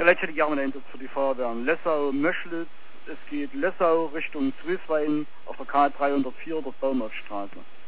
Ja, letztlich hätte ich gerne einen Einsatz für die Feuerwehren. Lessau-Möschlitz, es geht Lessau Richtung Zwilswein auf der K 304 der Baumhausstraße.